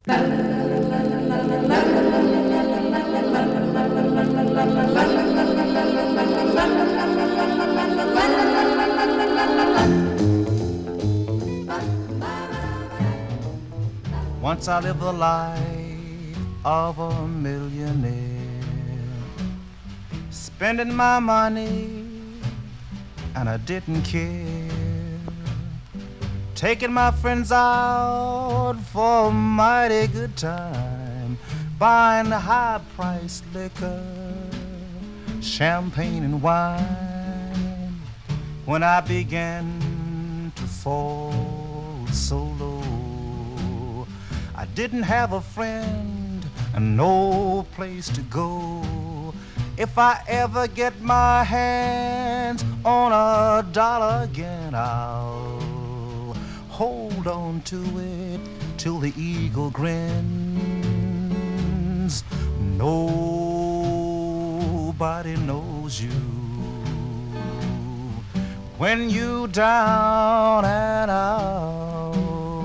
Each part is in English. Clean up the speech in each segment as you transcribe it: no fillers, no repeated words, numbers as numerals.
Once I lived the life of a millionaire, spending my money and I didn't care, taking my friends out for a mighty good time, buying high-priced liquor, champagne and wine. When I began to fall so low, I didn't have a friend and no place to go. If I ever get my hands on a dollar again, I'll hold on to it till the eagle grins. Nobody knows you when you down and out.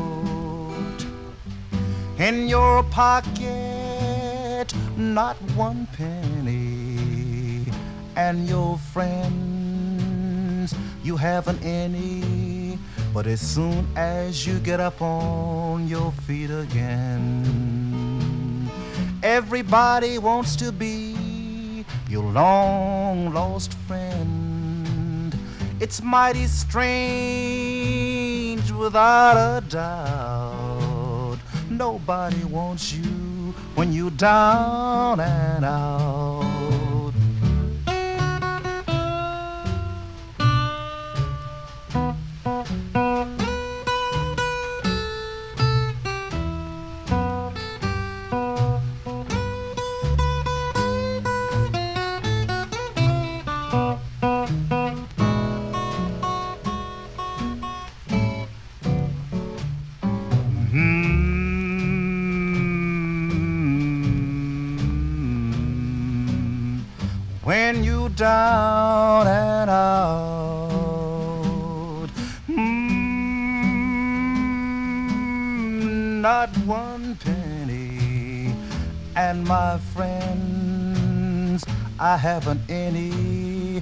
In your pocket, not one penny, and your friends, you haven't any. But as soon as you get up on your feet again, everybody wants to be your long lost friend. It's mighty strange without a doubt. Nobody wants you when you're down and out. When you down and out, not one penny, and my friends, I haven't any.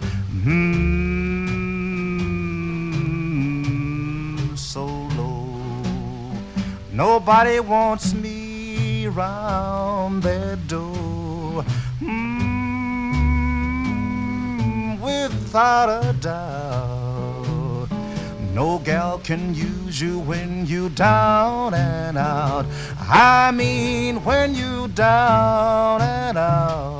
So low, nobody wants me round their door. Without a doubt, no gal can use you when you down and out. I mean when you down and out.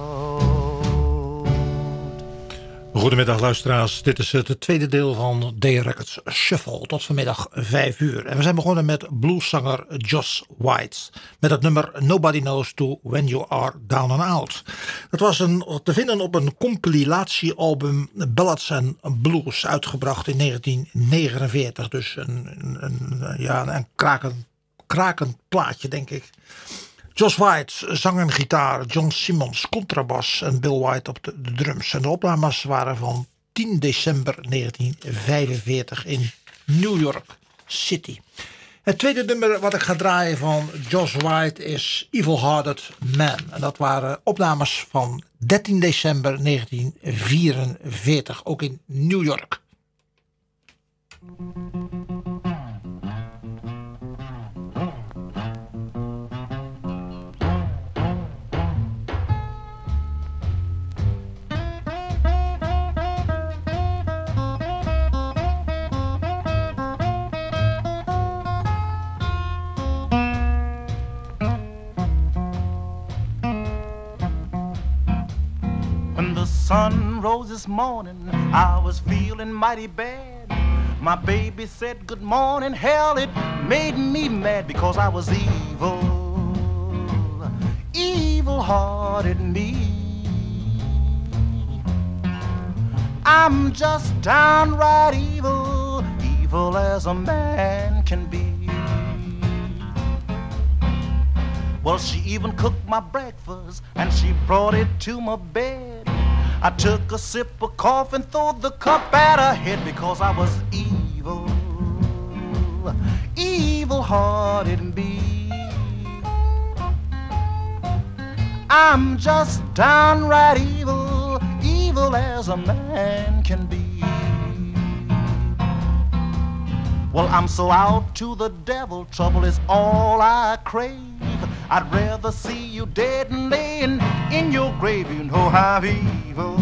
Goedemiddag luisteraars, dit is het tweede deel van D-Records Shuffle tot vanmiddag 5 uur. En we zijn begonnen met blueszanger Josh White met het nummer Nobody Knows To When You Are Down and Out. Dat was te vinden op een compilatiealbum Ballads and Blues, uitgebracht in 1949. Dus een krakend plaatje, denk ik. Josh White, zang en gitaar, John Simmons, contrabas en Bill White op de drums. En de opnames waren van 10 december 1945 in New York City. Het tweede nummer wat ik ga draaien van Josh White is Evil Hearted Man. En dat waren opnames van 13 december 1944, ook in New York. Sun rose this morning, I was feeling mighty bad. My baby said good morning, hell it made me mad because I was evil, evil-hearted me. I'm just downright evil, evil as a man can be. Well, she even cooked my breakfast and she brought it to my bed. I took a sip of coffee and threw the cup at her head because I was evil, evil-hearted me. I'm just downright evil, evil as a man can be. Well, I'm so out to the devil, trouble is all I crave. I'd rather see you dead and laying in your grave. You know I'm evil,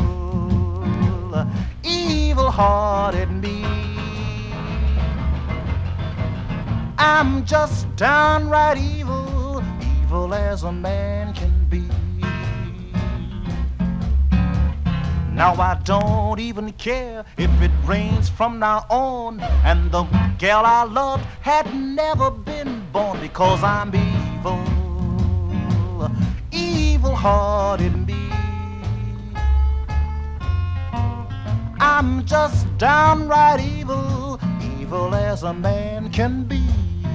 evil-hearted me. I'm just downright evil, evil as a man can be. Now I don't even care if it rains from now on, and the gal I loved had never been born, because I'm evil, evil-hearted me. I'm just downright evil, evil as a man can be.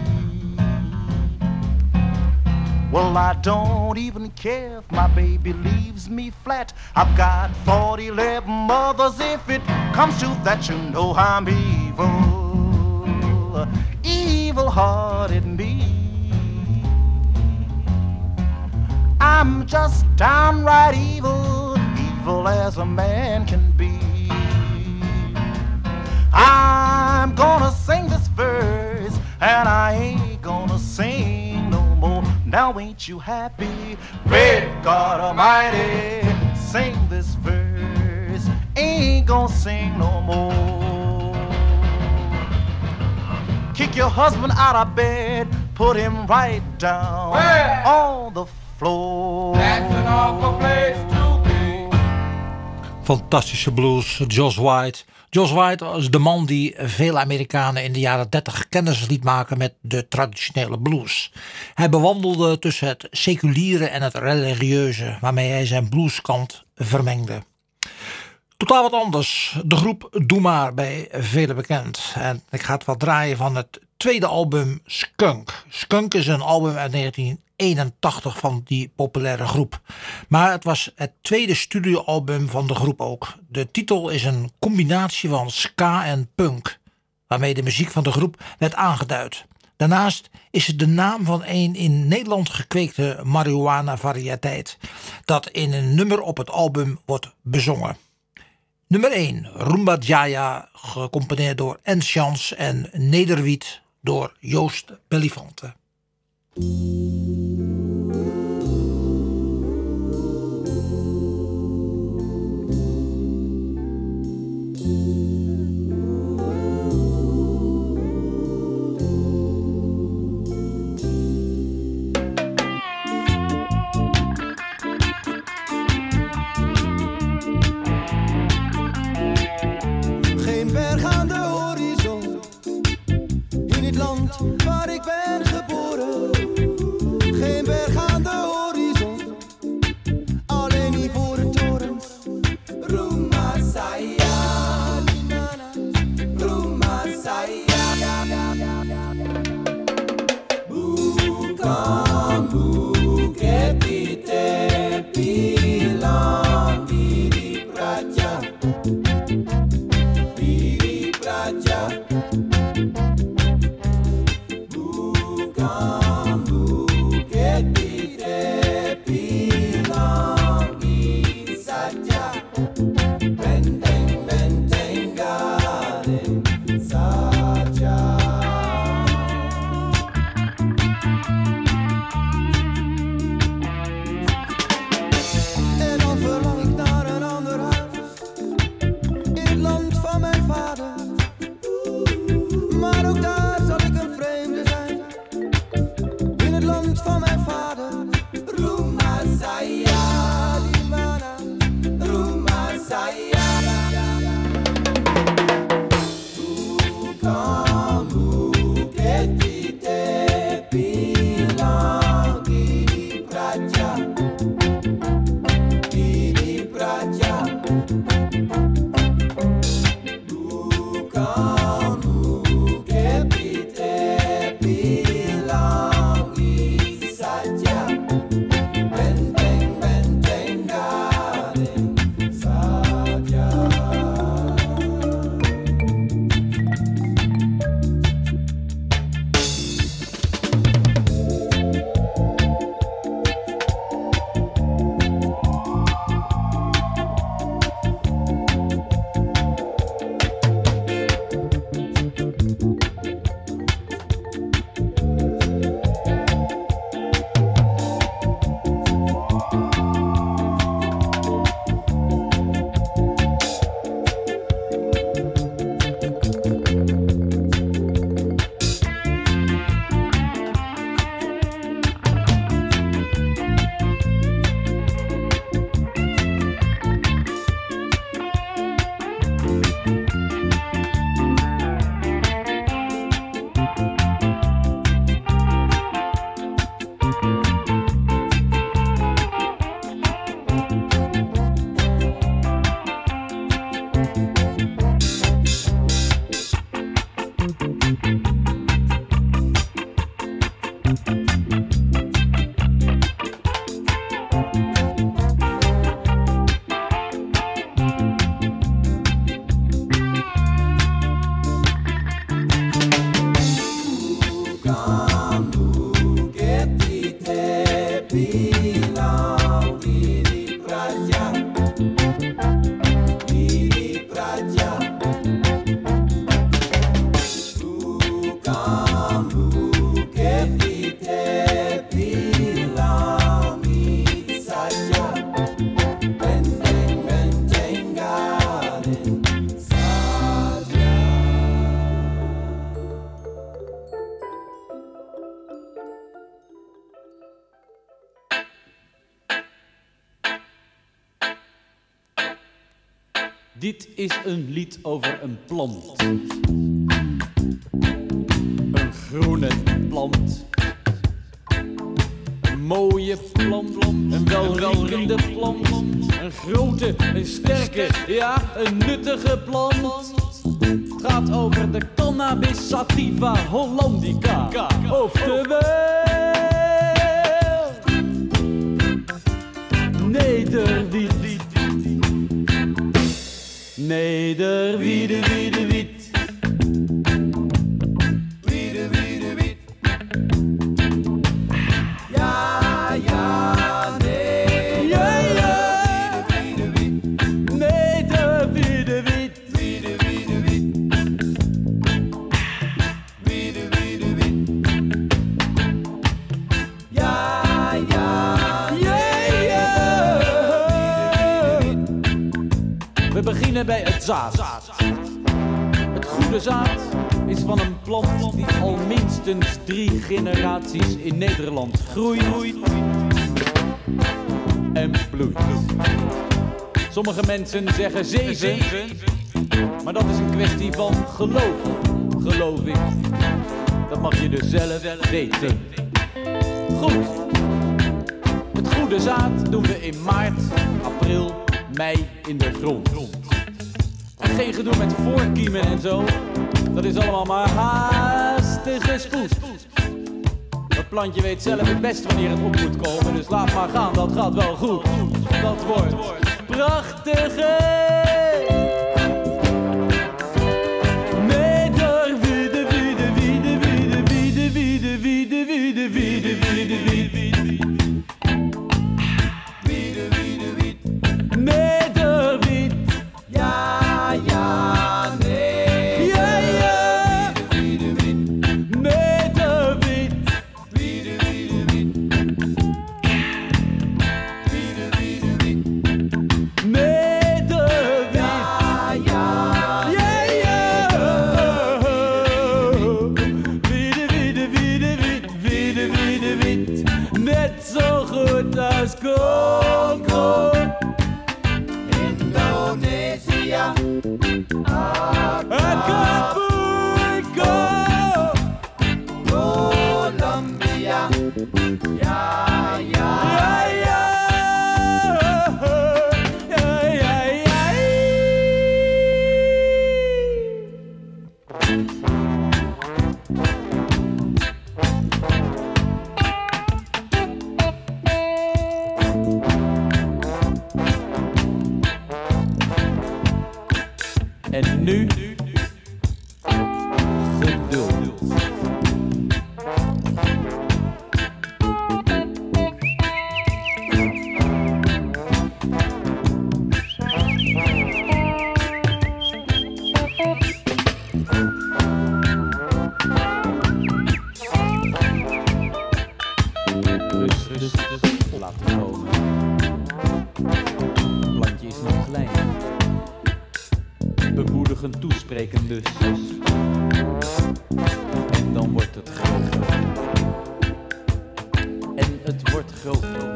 Well, I don't even care if my baby leaves me flat. I've got 40 mothers. If it comes to that, you know I'm evil, evil-hearted me. I'm just downright evil, evil as a man can be. I'm gonna sing this verse, and I ain't gonna sing no more. Now ain't you happy? Great God Almighty, sing this verse, ain't gonna sing no more. Kick your husband out of bed, put him right down on the floor. That's an awful place to be. Fantastische blues, Josh White. Josh White was de man die veel Amerikanen in de jaren 30 kennis liet maken met de traditionele blues. Hij bewandelde tussen het seculiere en het religieuze, waarmee hij zijn blueskant vermengde. Totaal wat anders. De groep Doe Maar, bij velen bekend. En ik ga het wat draaien van het tweede album Skunk. Skunk is een album uit 1981 van die populaire groep. Maar het was het tweede studioalbum van de groep ook. De titel is een combinatie van ska en punk, waarmee de muziek van de groep werd aangeduid. Daarnaast is het de naam van een in Nederland gekweekte marihuana variëteit, dat in een nummer op het album wordt bezongen. Nummer 1, Rumba Jaya, gecomponeerd door Enchans, en Nederwiet door Joost Bellifante. Geen berg aan de horizon, in het land waar ik ben geboren. Geen berg aan de horizon, alleen ivoren torens. Rumba Saya, Rumba Saya. Bukan bukit kita bilang diri praja. Diri praja. Bukan bukit kita bilang diri saja. Benteng-benteng galing saja. En dan verlang ik naar een ander huis, in het land van mijn vader. Maar ook daar zal ik een vreemde zijn, in het land van mijn vader. Rumba Saya, Limana, Rumba Saya. Bukan bukit kita bilang diri praja. Diri praja. Bukan bukit kita bilang diri saja. belong. Giri Praja, Giri Praja. Kamu kita bilangi saja, benteng-benteng galin saja. Dit is een lied over een plant. Een groene plant. Een mooie plant. Een welriekende plant. Een grote, een sterke, ja, een nuttige plant. Het gaat over de Cannabis sativa hollandica. Oftewel nederwiet. Nederwiede, wiede, wiet. Wiede, wiede, wiet. Ja, ja, nee. Ja, ja. Wiede, wiede, wiet. Nederwiede, wiet. Wiede, wiede, wiet. Wiede, wiede, wiet. Ja, ja, nee. We beginnen bij het zaad. Het goede zaad is van een plant die al minstens 3 generaties in Nederland groeit en bloeit. Sommige mensen zeggen 7, maar dat is een kwestie van geloof ik. Dat mag je dus zelf weten. Goed. Het goede zaad doen we in maart, april, mei in de grond. En geen gedoe met voorkiemen en zo. Dat is allemaal maar haastige spoed. Dat plantje weet zelf het best wanneer het op moet komen. Dus laat maar gaan, dat gaat wel goed. Dat wordt prachtige. Nederwiede, wiede, wiede, wiede, wiede, wiede, wiede, wiede, wiede, wiede, wiede. Nederwiet. Ja, ja, nee. Ja, ja. Wiede, wiede, wiet. Nederwiet. Wiede, wiede, wiet. Wiede, wiede, wiet. Nederwiet. Ja, ja, Ja, ja. Wiede, wiede, wiede, wiet. Wiede, wiede, wiet. Net zo goed als Congo. Indonesia, Acapulco. Colombia, ja, ja, Ja, ja. Ja, ja, ja. En nu geduld. Rustig laten komen. Het plantje is nog klein. Bemoedigend toespreken dus. En dan wordt het groter. En het wordt groter.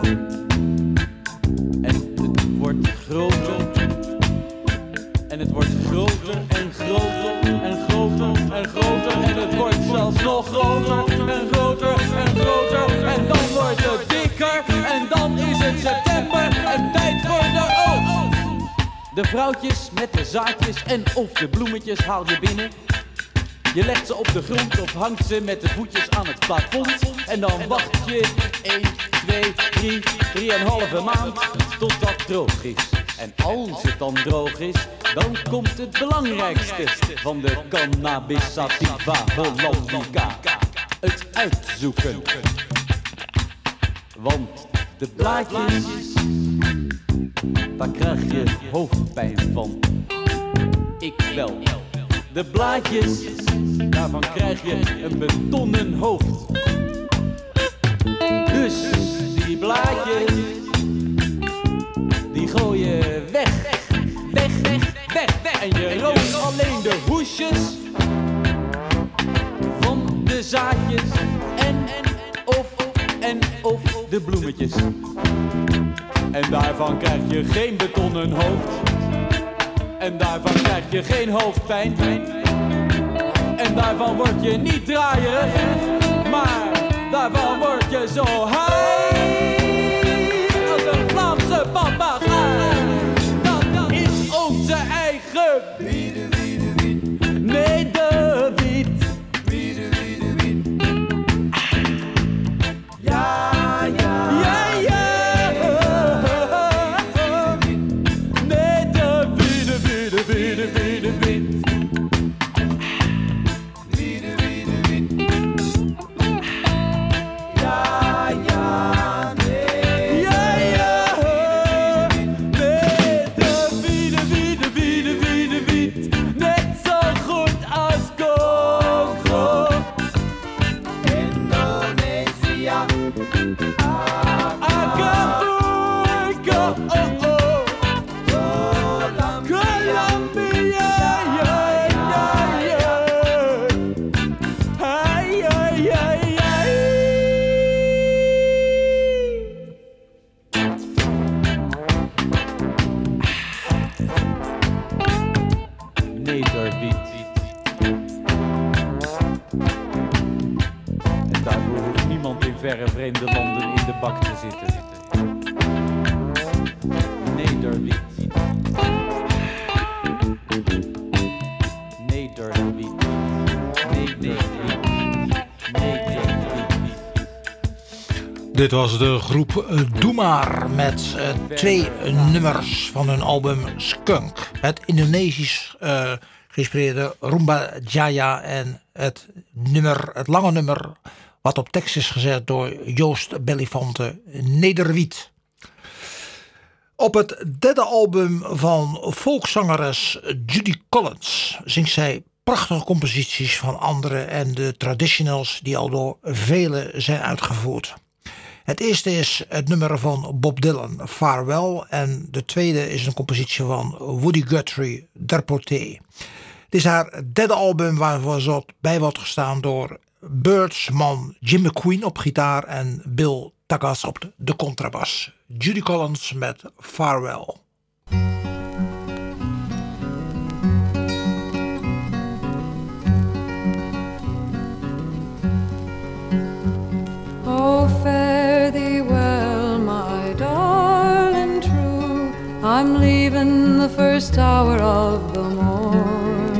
En het wordt groter. En het wordt groter en groter en groter en groter. En het wordt zelfs nog groter en groter en groter. En dan wordt het dikker. En dan is het september en tijd voor de oogst. De vrouwtjes met de zaadjes en of de bloemetjes haal je binnen. Je legt ze op de grond of hangt ze met de voetjes aan het plafond. En dan wacht je 1, 2, 3, 3,5 maand totdat het droog is. En als het dan droog is, dan komt het belangrijkste van de Cannabis sativa hollandica. Het uitzoeken. Want de blaadjes, daar krijg je hoofdpijn van. Ik wel. De blaadjes, daarvan krijg je een betonnen hoofd. Dus die blaadjes, die gooi je weg. En je rookt alleen de hoesjes van de zaadjes en of de bloemetjes. En daarvan krijg je geen betonnen hoofd. En daarvan krijg je geen hoofdpijn. En daarvan word je niet draaierig, maar daarvan word je zo high als een Vlaamse papegaai. Dat is onze eigen Nederwiet. Ja. Verre vreemde landen in de bak te zitten. Nederwiet. Nederwiet. Dit was de groep Doe Maar met 2 nummers van hun album Skunk. Het Indonesisch geïnspireerde Rumba Jaya en het lange nummer wat op tekst is gezet door Joost Bellifante, Nederwiet. Op het derde album van volkszangeres Judy Collins zingt zij prachtige composities van anderen en de traditionals die al door velen zijn uitgevoerd. Het eerste is het nummer van Bob Dylan, Farewell, en de tweede is een compositie van Woody Guthrie, Derpoté. Het is haar derde album waarvoor ze bij wordt gestaan door Byrds man Jim McQueen op gitaar en Bill Tagas op de contrabas. Judy Collins met Farewell. Oh, fare thee well, my darling true. I'm leaving the first hour of the morn.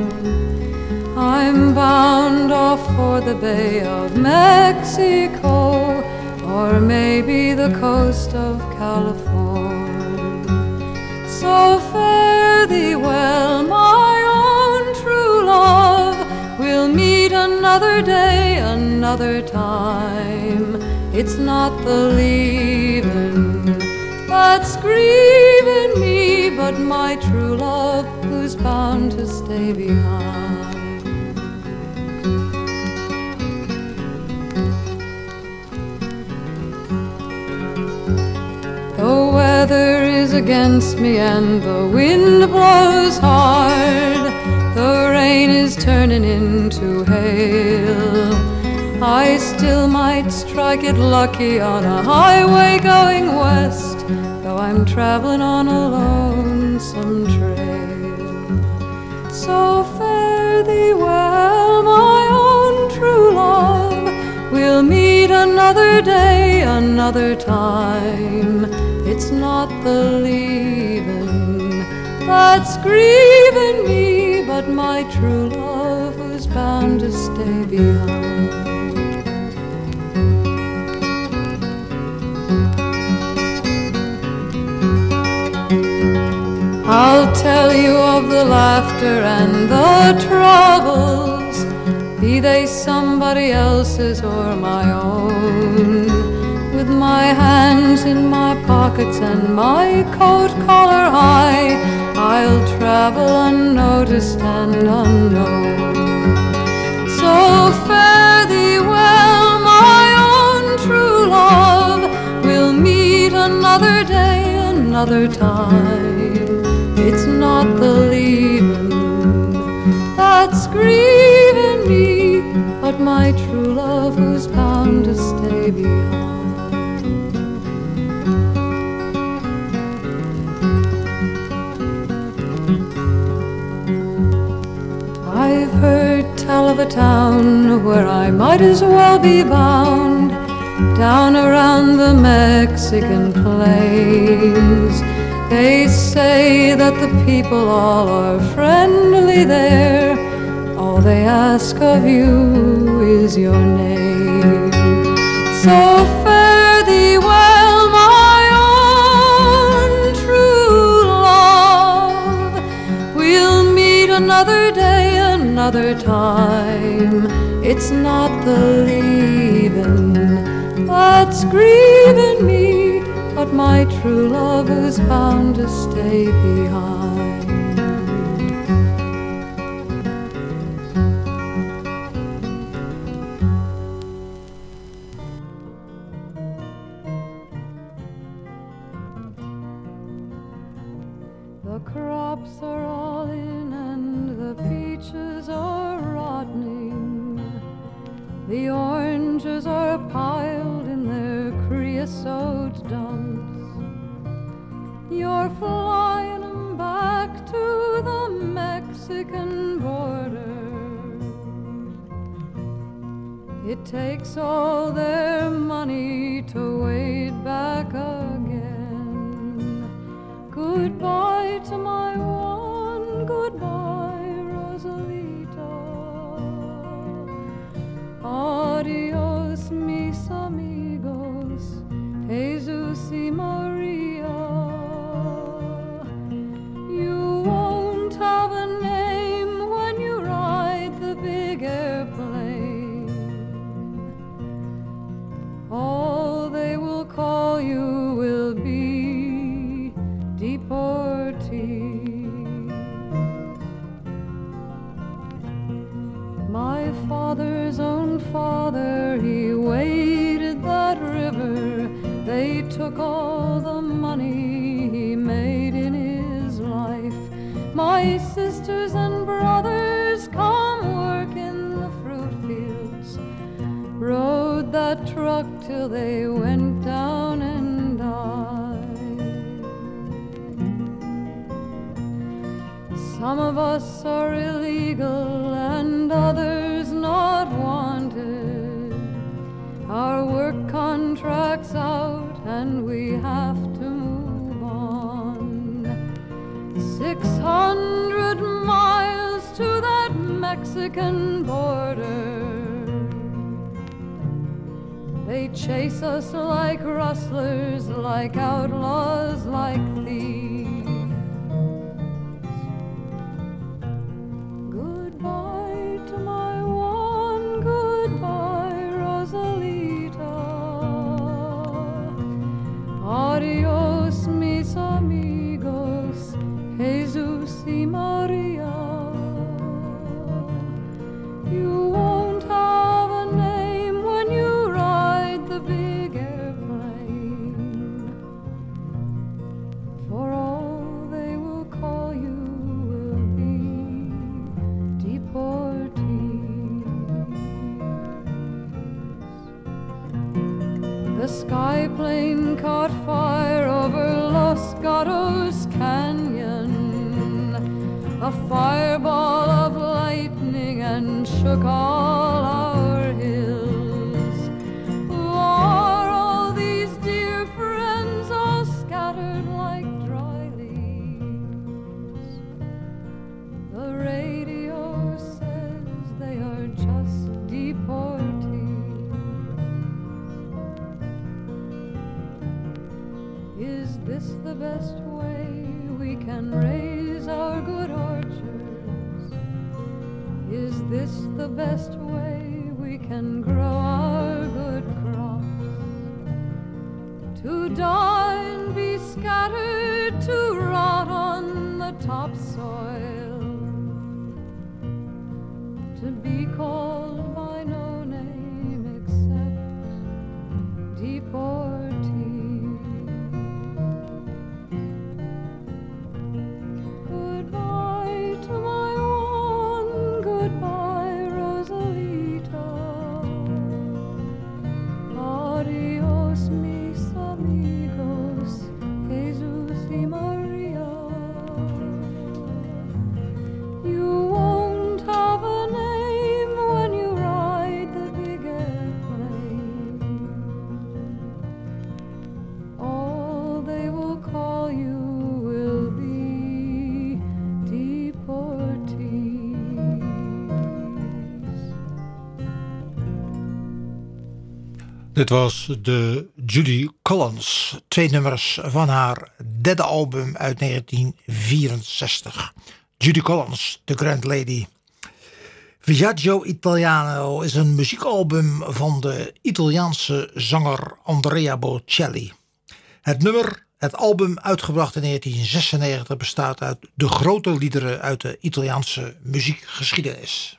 I'm bound off for the Bay of Mexico, or maybe the coast of California. So fare thee well, my own true love. We'll meet another day, another time. It's not the leaving that's grieving me, but my true love who's bound to stay behind. The weather is against me and the wind blows hard. The rain is turning into hail. I still might strike it lucky on a highway going west, though I'm traveling on a lonesome trail. So fare thee well, my own true love. We'll meet another day, another time. It's not the leaving that's grieving me, but my true love who's bound to stay behind. I'll tell you of the laughter and the troubles, be they somebody else's or my own. with my hands in my pockets and my coat collar high, I'll travel unnoticed and unknown. So fare thee well, my own true love. We'll meet another day, another time. It's not the leaving that's grieving me, but my true love who's bound to stay behind. I've heard tell of a town where I might as well be bound, down around the Mexican plains. They say that the people all are friendly there. All they ask of you is your name. So fare thee well, my own true love. We'll meet another day, another time. It's not the leaving that's grieving me, but my true love who's bound to stay behind. The crops are all in and the peaches are rotting. The oranges are piled in their creosote dumps. You're flying them back to the Mexican border. It takes all their money to wade back again. Goodbye to my one, goodbye, Rosalita. Adios, mis amigos, Jesus y Maria. You won't have a name when you ride the big airplane. All they will call you will be deportee. My father's own father, he waded that river. They took all the money he made in his life. My sisters and brothers come work in the fruit fields, rode that truck till they went down and died. Some of us are illegal and others not wanted. Our work contract's out and we have to move on. 600 miles to that Mexican border. They chase us like rustlers, like outlaws, like thieves. Goodbye to my one, goodbye, Rosalita. Adios, mis amigos, Jesus y Maria. You won't have a name when you ride the big airplane, for all they will call you will be deportees. The sky plane caught fire over Los Gatos Canyon, a fireball of lightning, and shook all our hills. Are all these dear friends all scattered like dry leaves? The radio says they are just deportees. Is this the best way we can raise our good orchards? Is this the best way we can grow our good crops? to die and be scattered to rot on the topsoil, to be called by no name except deportee. Goodbye to my one, goodbye Rosalita, adios mis amigos, Jesus y Maria. You won't have a name when you ride the big airplane. All they will call you will be deportees. Dit was de Judy Collins. 2 nummers van haar derde album uit 1964. Judy Collins, The Grand Lady. Viaggio Italiano is een muziekalbum van de Italiaanse zanger Andrea Bocelli. Het album uitgebracht in 1996 bestaat uit de grote liederen uit de Italiaanse muziekgeschiedenis.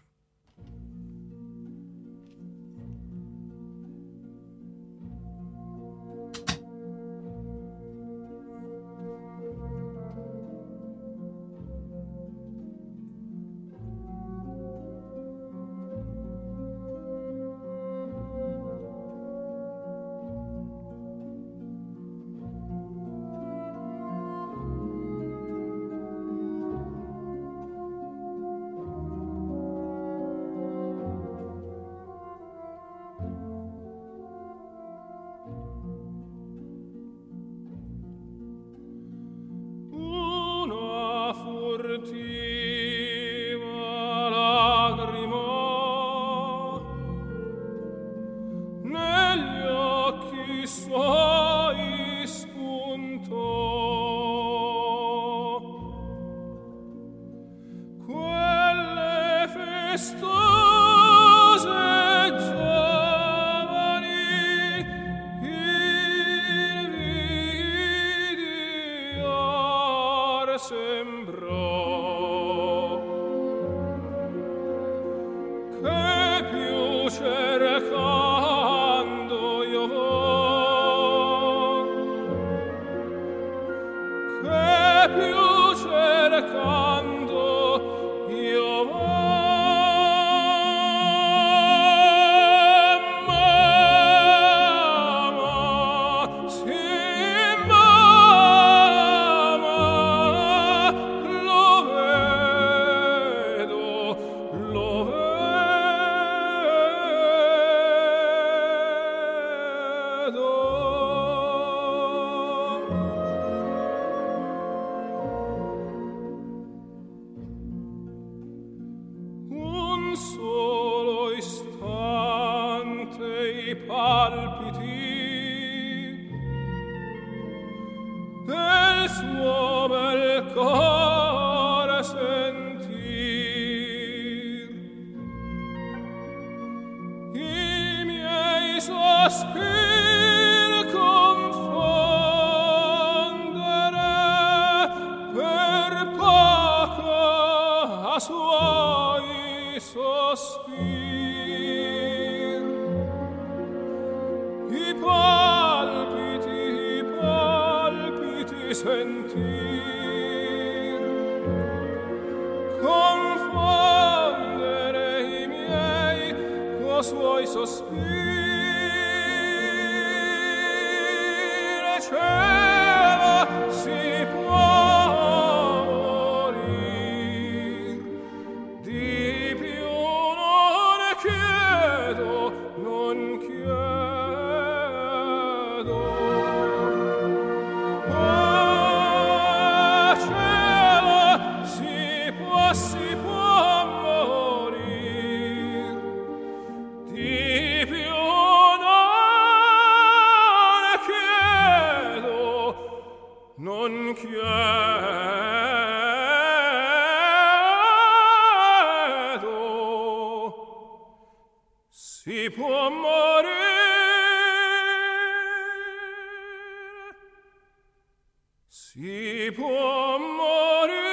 Si può morire Si può morire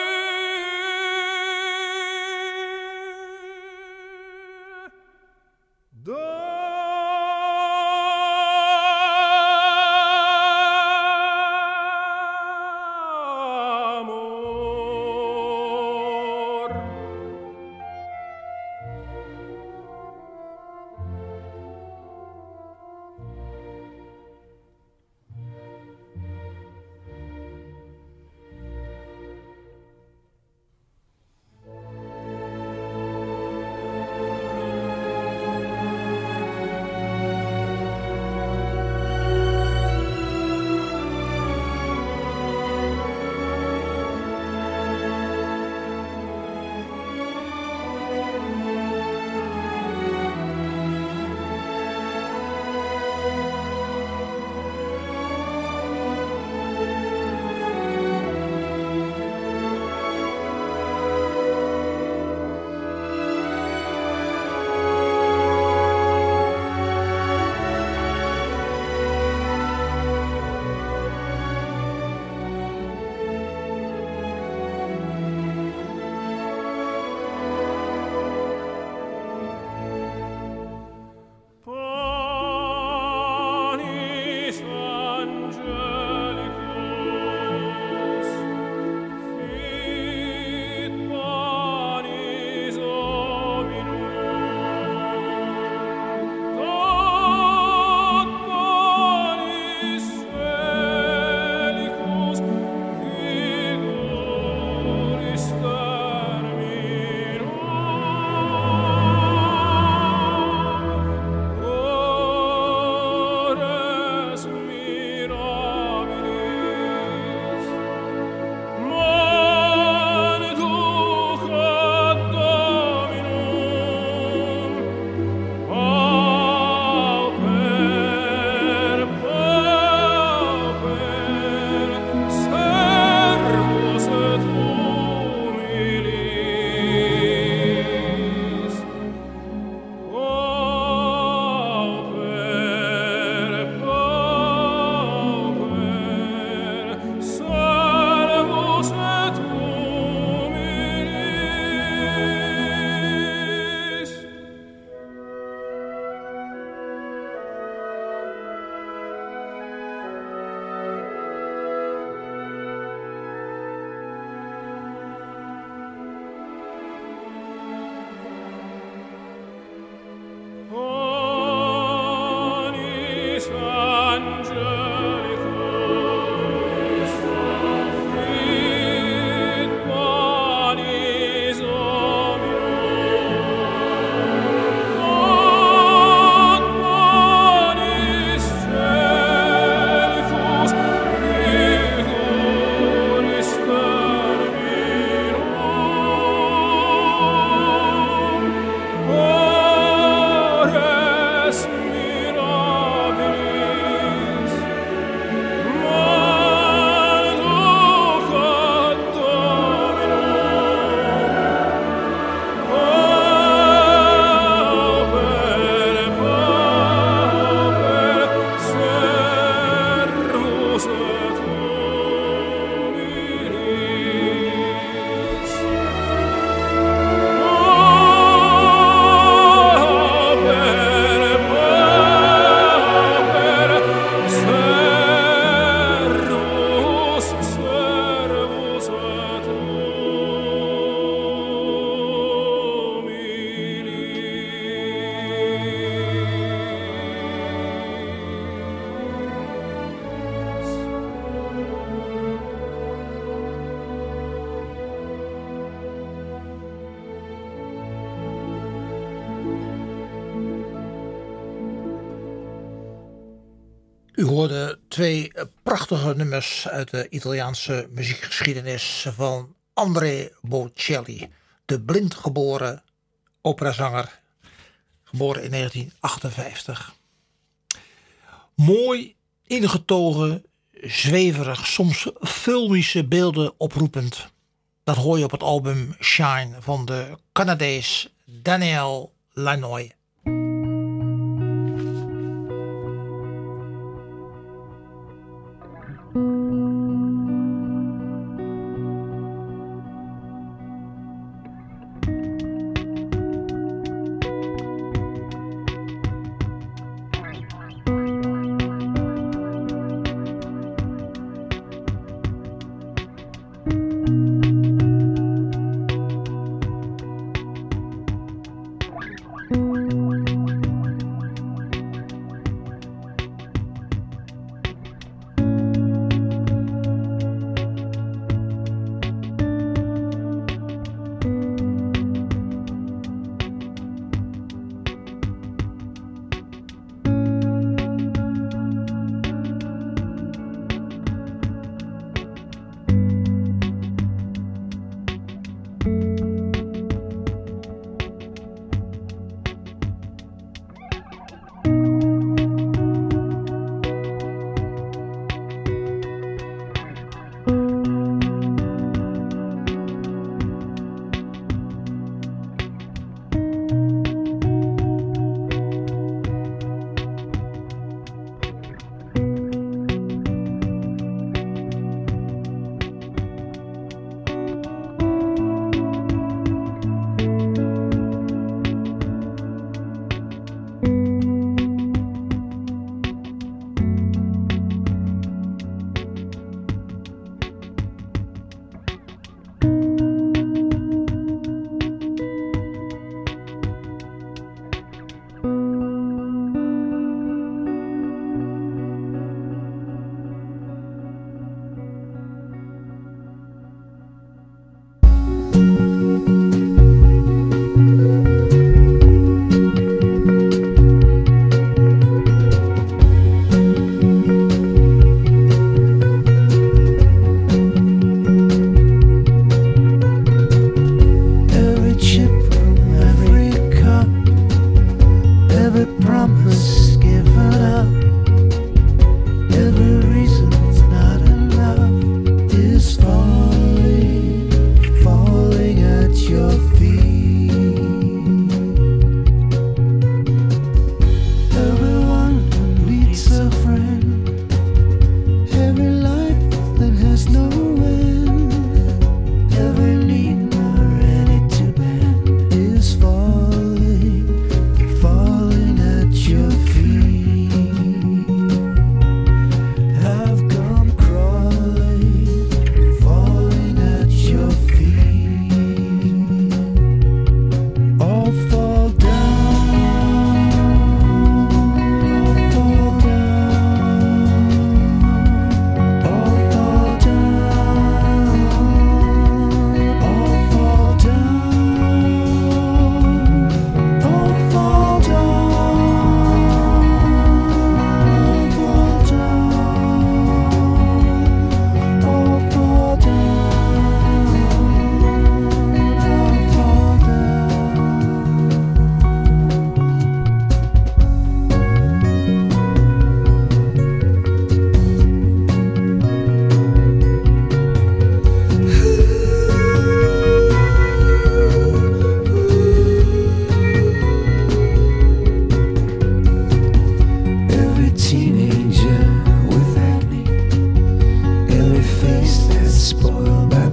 U hoorde twee prachtige nummers uit de Italiaanse muziekgeschiedenis van Andrea Bocelli. De blind geboren operazanger, geboren in 1958. Mooi, ingetogen, zweverig, soms filmische beelden oproepend. Dat hoor je op het album Shine van de Canadees Daniel Lanois.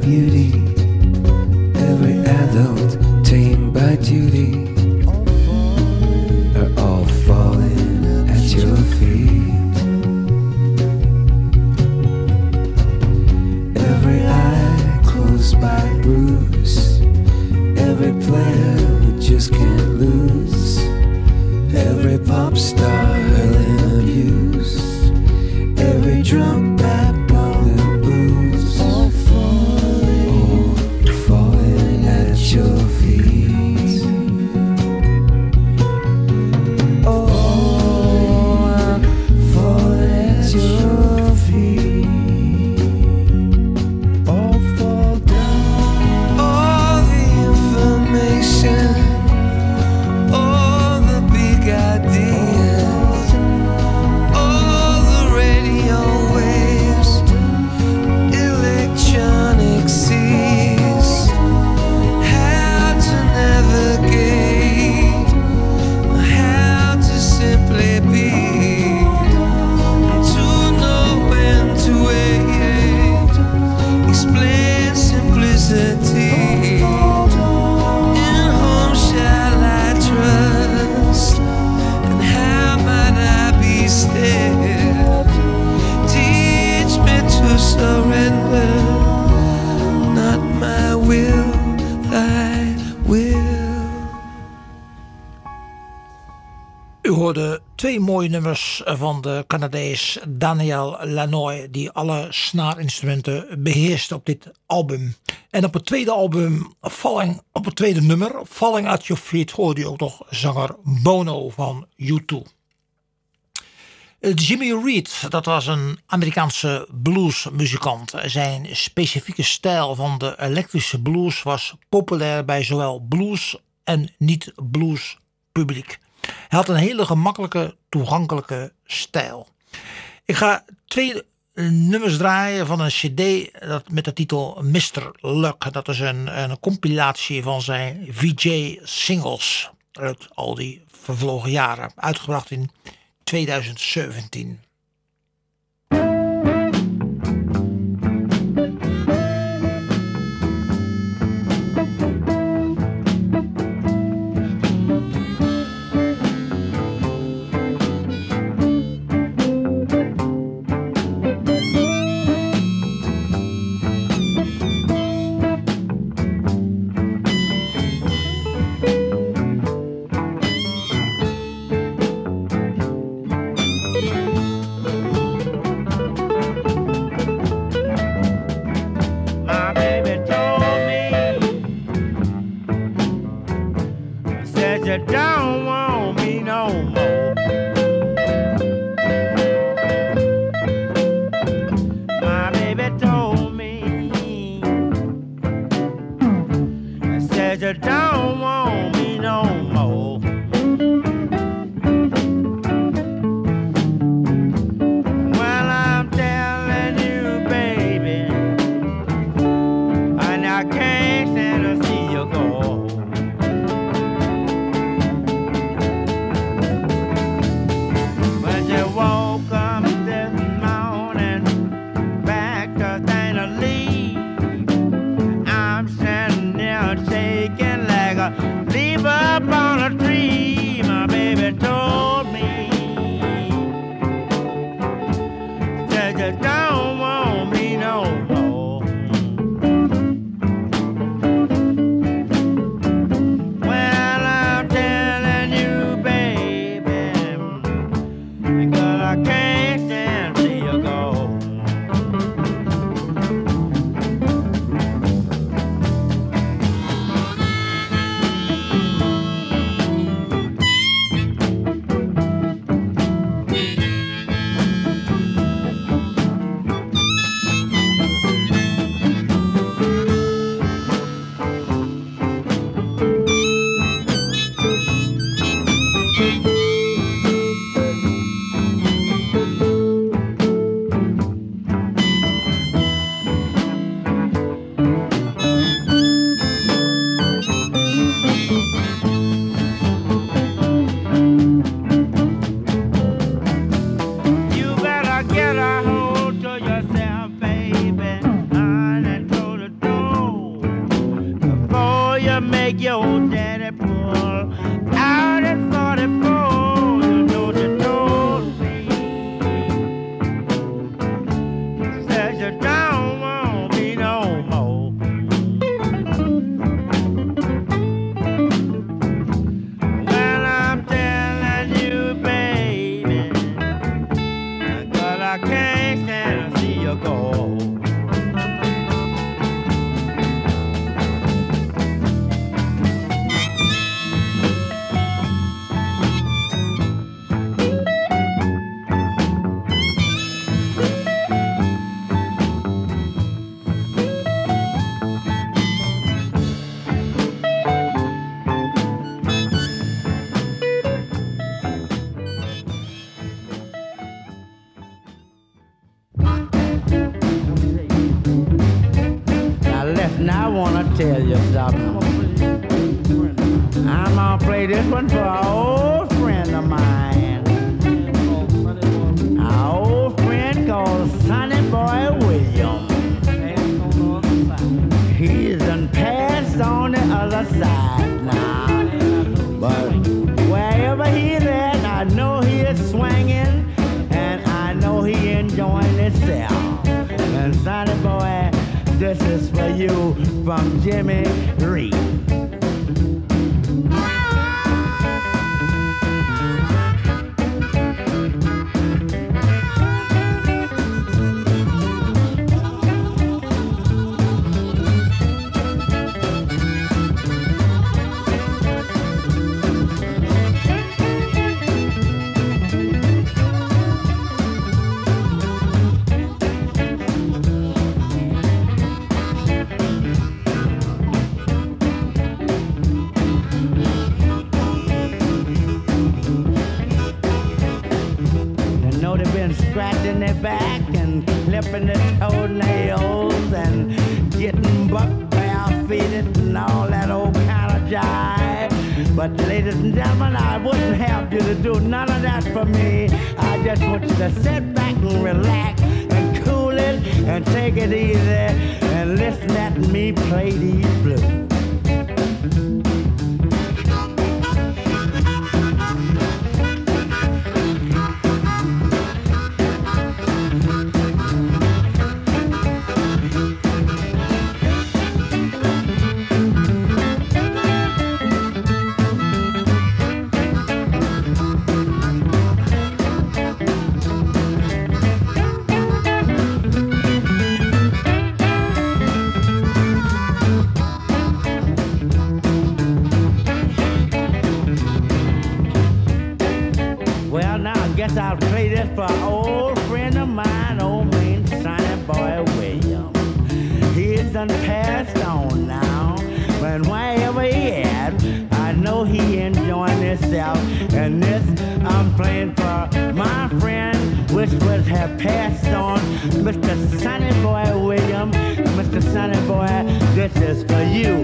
beauty, every adult tamed by duty, are all falling at your feet. Every eye closed by bruise, every player who just can't lose, every pop star hurling abuse, every drunk bad blowing booze, all falling at your feet. Oh, I'm falling at your feet. All fall down. All the information, all the big ideas, all the radio waves, electronic seas, how to navigate, how to simply be, to know when to wait, explain simplicity. In whom shall I trust, and how might I be still? Teach me to surrender, not my will, thy will. U hoorde twee mooie nummers van de Canadees Daniel Lanois, die alle snaarinstrumenten beheerst op dit album. En op het tweede album, op het tweede nummer, Falling at Your Feet, hoorde u ook nog zanger Bono van U2. Jimmy Reed, dat was een Amerikaanse bluesmuzikant. Zijn specifieke stijl van de elektrische blues was populair bij zowel blues en niet-blues publiek. Hij had een hele gemakkelijke, toegankelijke stijl. Ik ga twee nummers draaien van een cd met de titel Mr. Luck. Dat is een compilatie van zijn VJ singles uit al die vervlogen jaren. Uitgebracht in 2017. you don't want me no more. Well, I'm telling you, baby, 'cause I can't stand to see you go. Now I wanna tell you something. I'm gonna play this one for an old friend of mine. An old friend called Sonny Boy William. He's done passed on the other side now. But wherever he's at, I know he is swinging, and I know he enjoying himself. And Sonny Boy, this is for you from Jimmy Reed. Scratching their back and clipping their toenails and getting buck bare-feeted and all that old kind of jive. But ladies and gentlemen, I wouldn't have you to do none of that for me. I just want you to sit back and relax and cool it and take it easy and listen at me play these blues. I'll play this for an old friend of mine, old man Sonny Boy William. He's done passed on now, but wherever he at, I know he enjoying himself. And this I'm playing for my friend, which would have passed on, Mr. Sonny Boy William. Mr. Sonny Boy, this is for you.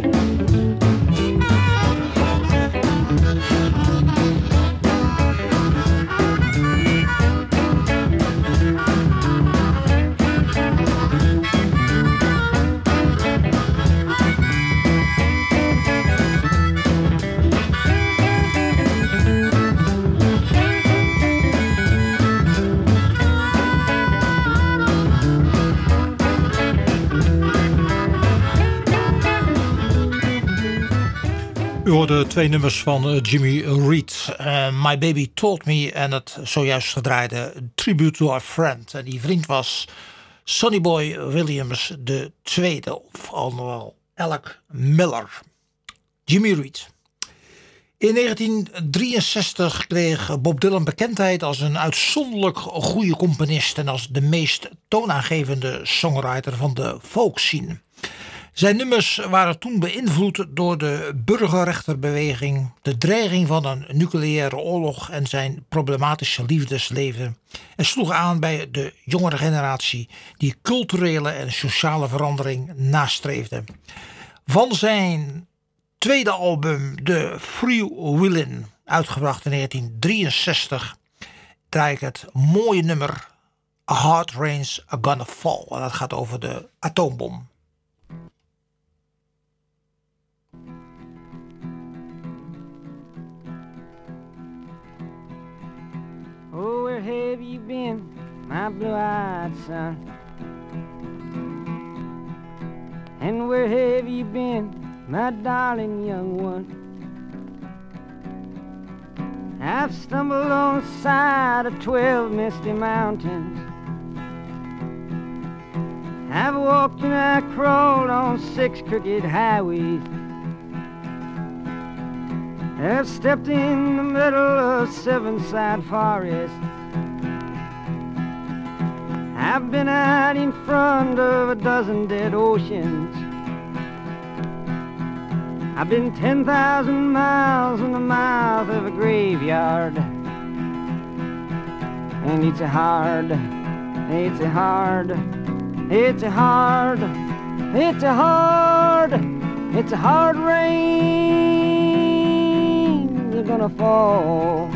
U hoorde twee nummers van Jimmy Reed. My Baby Told Me en het zojuist gedraaide Tribute to Our Friend. En die vriend was Sonny Boy Williams de tweede, of alhoewel Alec Miller. Jimmy Reed. In 1963 kreeg Bob Dylan bekendheid als een uitzonderlijk goede componist en als de meest toonaangevende songwriter van de folkscene. Zijn nummers waren toen beïnvloed door de burgerrechterbeweging, de dreiging van een nucleaire oorlog en zijn problematische liefdesleven en sloeg aan bij de jongere generatie die culturele en sociale verandering nastreefde. Van zijn tweede album The Free Willin', uitgebracht in 1963, draai ik het mooie nummer A Hard Rain's A Gonna Fall. En dat gaat over de atoombom. Oh, where have you been, my blue-eyed son? And where have you been, my darling young one? I've stumbled on the side of 12 misty mountains. I've walked and I crawled on 6 crooked highways. I've stepped in the middle of 7 side forests. I've been out in front of a dozen dead oceans. I've been 10,000 miles in the mouth of a graveyard. And it's a hard, it's a hard, it's a hard, it's a hard, it's a hard rain you're gonna fall.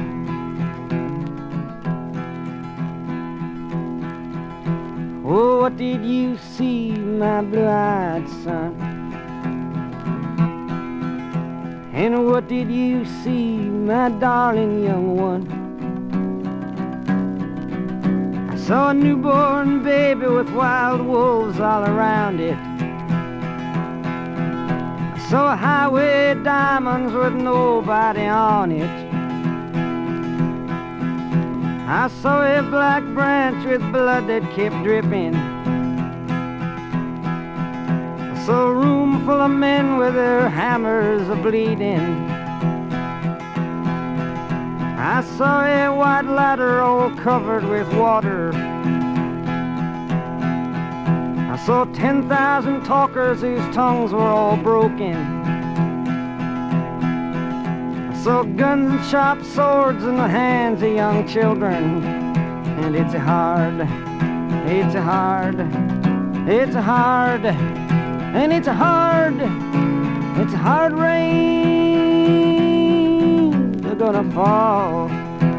Oh, what did you see, my blue-eyed son? And what did you see, my darling young one? I saw a newborn baby with wild wolves all around it. I saw a highway of diamonds with nobody on it. I saw a black branch with blood that kept dripping. I saw a room full of men with their hammers a-bleeding. I saw a white ladder all covered with water. I saw 10,000 talkers whose tongues were all broken. I saw guns and sharp swords in the hands of young children. And it's a hard, it's a hard, it's a hard, and it's a hard, it's a hard rain they're gonna fall.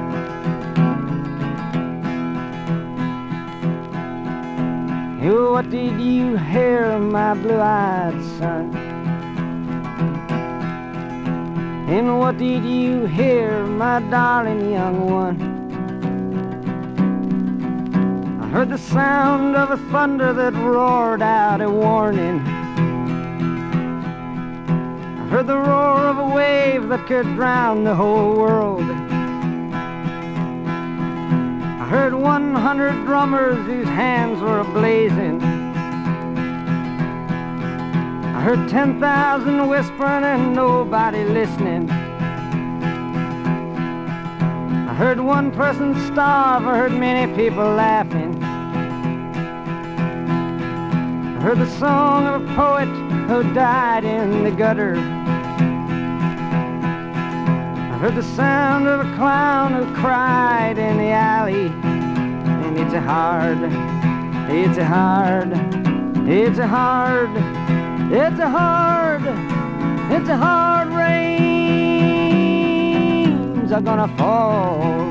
Oh, what did you hear, my blue-eyed son? And what did you hear, my darling young one? I heard the sound of a thunder that roared out a warning. I heard the roar of a wave that could drown the whole world. I heard 100 drummers whose hands were ablazing. I heard 10,000 whispering and nobody listening. I heard one person starve, I heard many people laughing. I heard the song of a poet who died in the gutter. I heard the sound of a clown who cried in the alley. And it's a hard, it's a hard, it's a hard, it's a hard, it's a hard rains are gonna fall.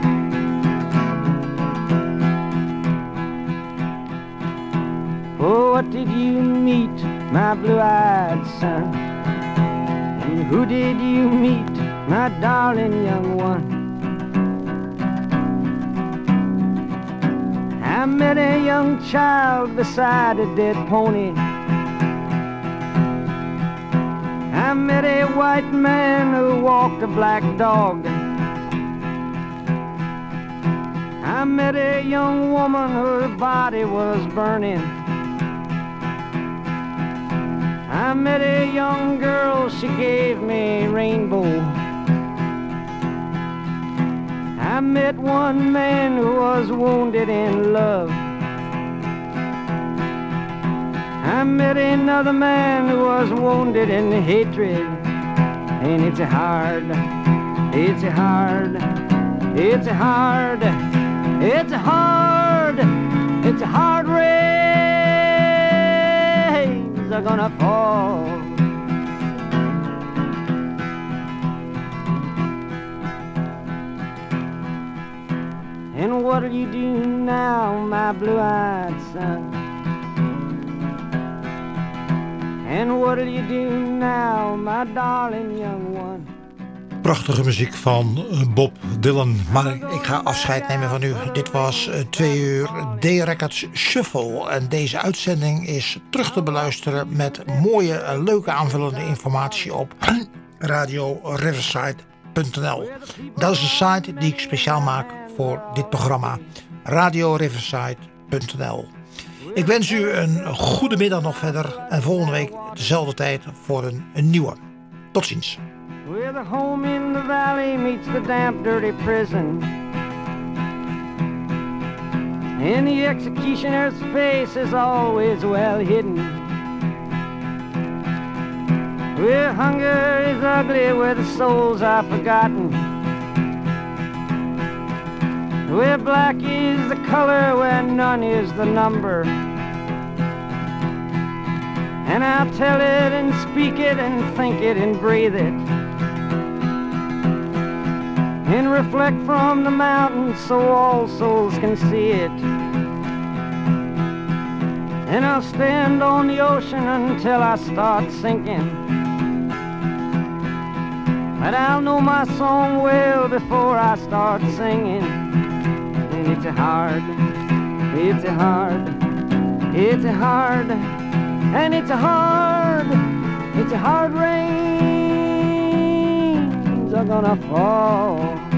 Oh, what did you meet, my blue-eyed son? And who did you meet, my darling young one? I met a young child beside a dead pony. I met a white man who walked a black dog. I met a young woman whose body was burning. I met a young girl, she gave me a rainbow. I met one man who was wounded in love. I met another man who was wounded in hatred. And it's a hard, it's a hard, it's a hard, it's a hard, it's a hard rains are gonna fall. And what'll you do now, my blue-eyed son? And what'll you do now, my darling young one? Prachtige muziek van Bob Dylan. Maar ik ga afscheid nemen van u. Dit was 2 uur D-Records Shuffle. En deze uitzending is terug te beluisteren met mooie, leuke aanvullende informatie op radioriverside.nl. Dat is de site die ik speciaal maak voor dit programma. radioriverside.nl. Ik wens u een goede middag nog verder. En volgende week dezelfde tijd voor een nieuwe. Tot ziens. Where the home in the valley meets the damp, dirty prison, and the executioner's face is always well hidden. Where hunger is ugly, where the souls are forgotten, where black is the color, where none is the number. And I'll tell it and speak it and think it and breathe it, and reflect from the mountains so all souls can see it. And I'll stand on the ocean until I start sinking, but I'll know my song well before I start singing. And it's a hard, it's a hard, it's a hard, and it's a hard rains are gonna fall.